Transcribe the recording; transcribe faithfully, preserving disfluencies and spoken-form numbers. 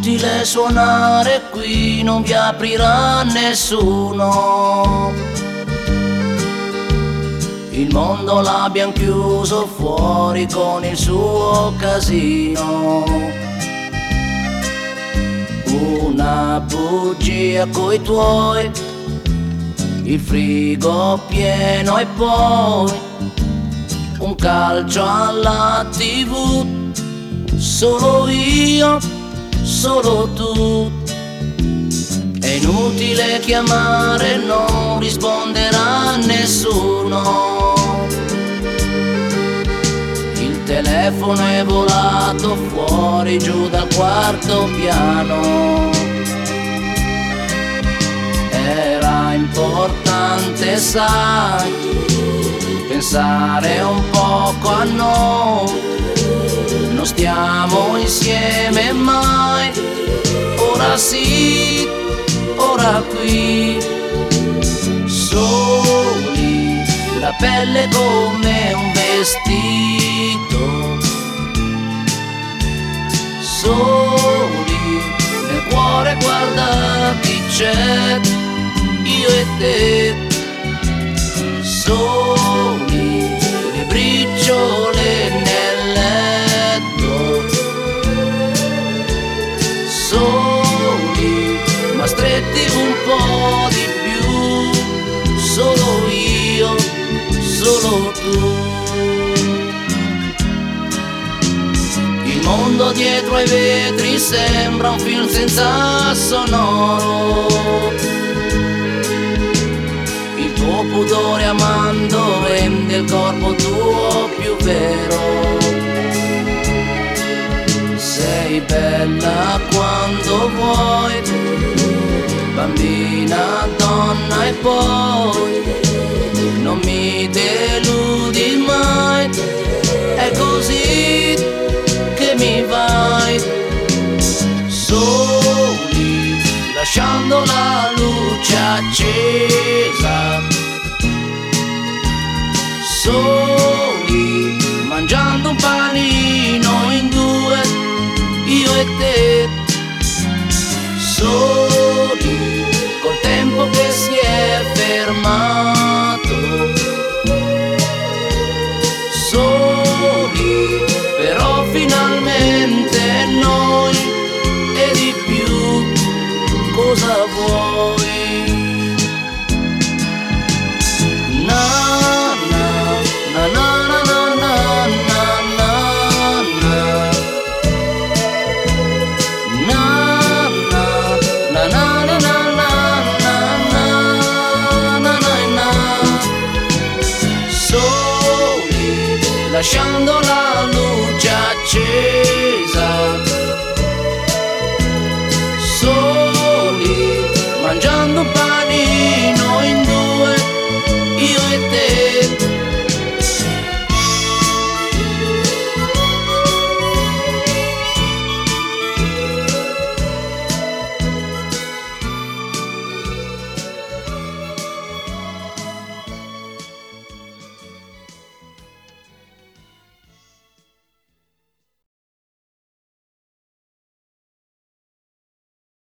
inutile suonare qui, non vi aprirà nessuno. Il mondo l'abbiamo chiuso fuori con il suo casino. Una bugia coi tuoi, il frigo pieno e poi un calcio alla tivù. Solo io, solo tu. È inutile chiamare, non risponderà nessuno. Il telefono è volato fuori giù dal quarto piano. Era importante, sai, pensare un poco a noi. Non stiamo insieme mai, ora sì, ora qui. Soli, la pelle come un vestito. Soli, nel cuore guarda chi c'è, io e te. Soli, le briciole nel letto. Soli, ma stretti un po' di più. Solo io, solo tu. Il mondo dietro ai vetri sembra un film senza sonoro. Il tuo pudore amando rende il corpo tuo più vero. Sei bella quando vuoi, bambina, donna e poi non mi deludi mai. È così che mi vai. Soli, lasciando la luce accesa. Soli, mangiando un panino in due, io e te. Soli, col tempo che si è fermato. Soli, però finalmente noi e di più. Cosa vuoi? Na na na na na na na na na. Na na na na na na na na na. Soli, lasciando la luce accesa.